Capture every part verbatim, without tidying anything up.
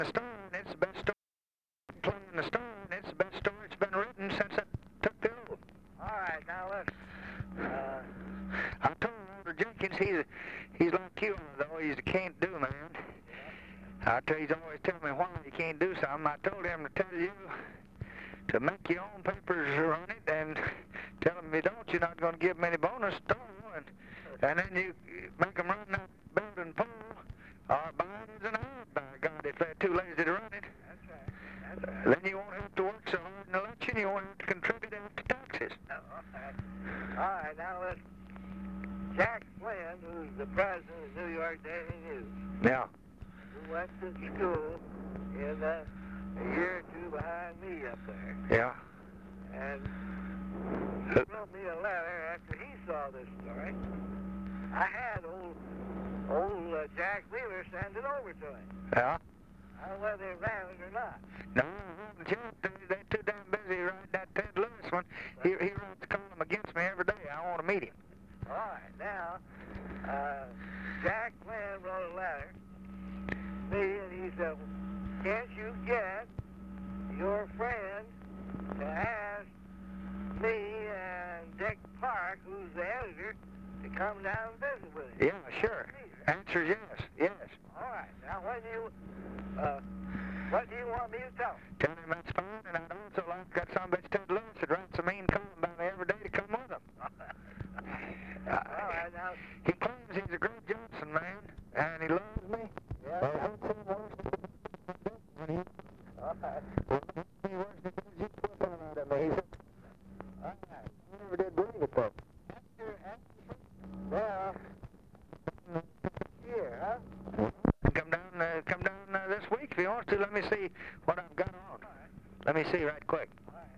the story, and it's the best story. Playing the story, and it's the best story that's been written since I took the oath. All right, now listen. Uh, I told Walter Jenkins he's he's like you are, though. He's a can't-do man. I tell he's always telling me why he can't do something. I told him to tell you to make your own papers run it, and tell him if you don't, you're not going to give him any bonus. Story, and, and then you make them run that building pole, or buy it as an ad, by God, if they're too lazy to run it. that's right. That's right. Then you won't have to work so hard in the election. You won't have to contribute after taxes. All right. All right, now listen. Jack Flynn, who's the president of New York Daily News, Yeah. who went to school in uh, a year or two behind me up there, Yeah. and he wrote me a letter after he saw this story. I had old old uh, Jack Wheeler send it over to him. Yeah. I don't know whether they ran it or not. No, Joe, they're too damn busy writing that Ted Lewis one. He, he writes a column against me every day. I want to meet him. All right, now, uh, Jack Flynn wrote a letter to me, and he said, can't you get your friend to ask me and Dick Park, who's the editor, to come down and visit with him? Yeah, sure. Answer is yes, yes. All right, now when you, uh, what do you want me to tell him? Tell him that's fine, and I'd also like that some bitch Ted Lewis that writes a mean column about me every day to come with him. All right, now, He claims he's a great Johnson man, and he loves me. yeah, Well, what's he worse than when he, all right, he worse than you put one out of me? He said, all right. I never did believe it, though. After, after, well, here, huh? Come down, uh, come down uh, this week if you want to. Let me see what I've got on. All right, Let me see right quick. all right.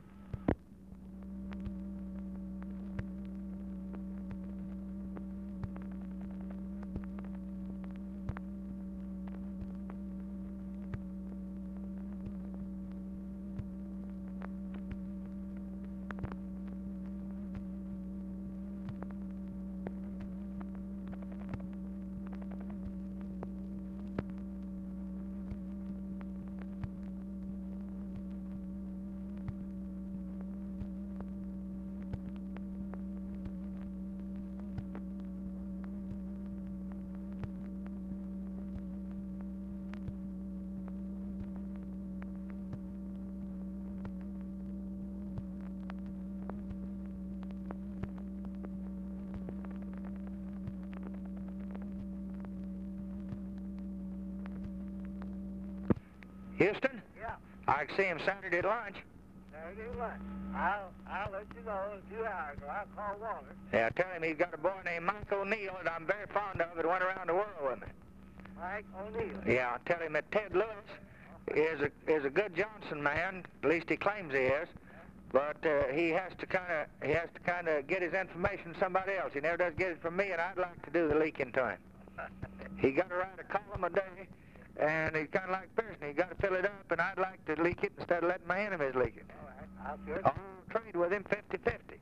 Houston, Yeah, I can see him Saturday at lunch. Saturday lunch. I'll, I'll let you know in two hours, or I'll call Walter. Yeah, tell him he's got a boy named Mike O'Neill that I'm very fond of that went around the world with me. Mike O'Neill. Yeah, tell him that Ted Lewis is a is a good Johnson man. At least he claims he is. But uh, he has to kind of he has to kind of get his information from somebody else. He never does get it from me, and I'd like to do the leaking to him. He got to write a column a day, and he's kind of like Pearson. He got to fill it up, and I'd like to leak it instead of letting my enemies leak it. All right, I'll do it. I'll trade with him fifty fifty.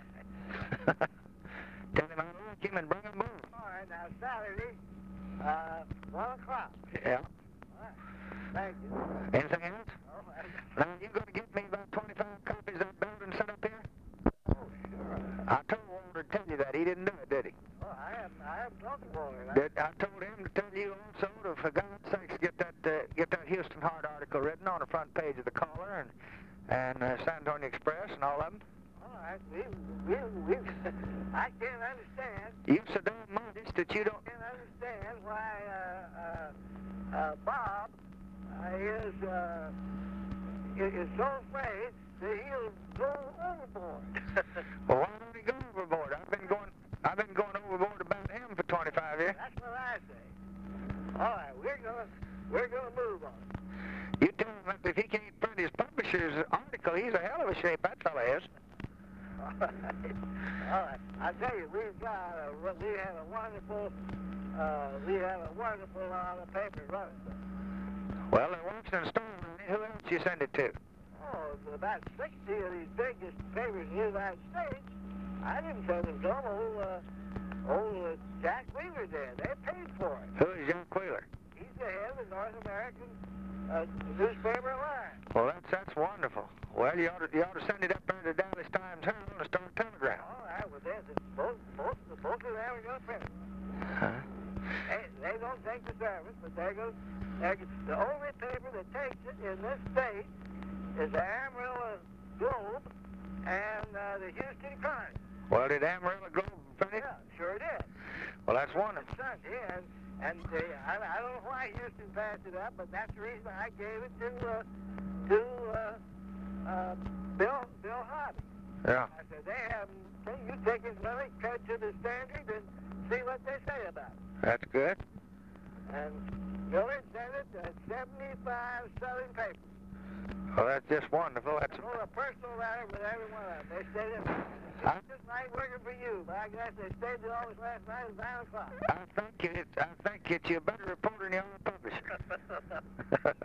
Tell him I like him and bring him over. All right, now Saturday, uh, one o'clock. Yeah. All right, thank you. Anything else? All right. Now, you going to get me about twenty-five copies of that building set up here? Oh, sure. I told Walter to tell you that. He didn't do it, did he? Well, I haven't, I haven't talked to Walter. I- Did, I told him to tell you also to, for God's sakes, get that uh, get that Houston Hart article written on the front page of the Caller and and uh, San Antonio Express and all of them. All right, we, we, we, I can't understand. You're so damn modest that you don't. I can't understand why uh, uh, uh, Bob uh, is uh, is is so afraid that he'll go overboard. Well, why don't he go overboard? I've been going. I've been going overboard about him for twenty-five years. That's what I say. All right, we're gonna we're gonna move on. You tell him that if he can't print his publisher's article, he's a hell of a shape, that fella is. All right, all right. I tell you, we've got a, we have a wonderful uh, we have a wonderful lot of paper running. Well, they're watching a storm. Who else you send it to? Oh, about sixty of these biggest papers in the United States. I didn't send them to them. Old, uh, old uh, Jack Wheeler did. They paid for it. Who is Jack Wheeler? He's the head of the North American uh, newspaper line. Well, that's that's wonderful. Well, you ought to, you ought to send it up there to the Dallas Times Herald and Star Telegram. All right, well, there's both, both, both of them are going to print it. Huh? They, they don't take the service, but they go, they go. The only paper that takes it in this state is the Amarillo Globe and uh, the Houston Chronicle. Well, did Amarillo Globe print it? Yeah, sure did. Well, that's wonderful. Sunday, and, and they, I, I don't know why Houston passed it up, but that's the reason I gave it to uh, to uh, uh, Bill Bill Hobby. Yeah. I said, they have, you take his money, cut to the Standard, and see what they say about it. That's good. And Millard sent it to seventy-five Southern papers. Well, that's just wonderful. That's. I wrote a personal letter with every one of them. They stayed in. I, It's just like working for you, but I guess they stayed till almost last night at nine o'clock. I think it. I think it's you're a better reporter than you are a publisher.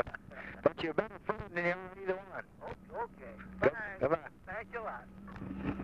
But you're a better friend than you are either one. Okay. Go- Fine. Goodbye. Thank you a lot.